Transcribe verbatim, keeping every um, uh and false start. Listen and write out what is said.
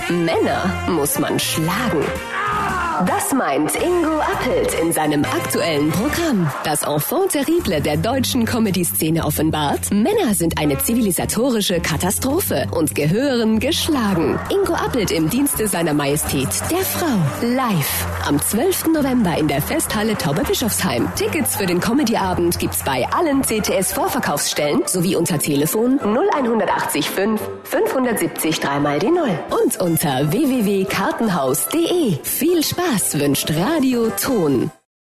Männer muss man schlagen. Das meint Ingo Appelt in seinem aktuellen Programm. Das Enfant terrible der deutschen Comedy-Szene offenbart: Männer sind eine zivilisatorische Katastrophe und gehören geschlagen. Ingo Appelt im Dienste seiner Majestät, der Frau. Live am zwölften November in der Festhalle Tauberbischofsheim. Tickets für den Comedy-Abend gibt's bei allen C T S-Vorverkaufsstellen sowie unter Telefon null eins acht fünf fünf sieben null drei mal die Null und unter w w w punkt kartenhaus punkt de. Viel Spaß wünscht Radio Ton.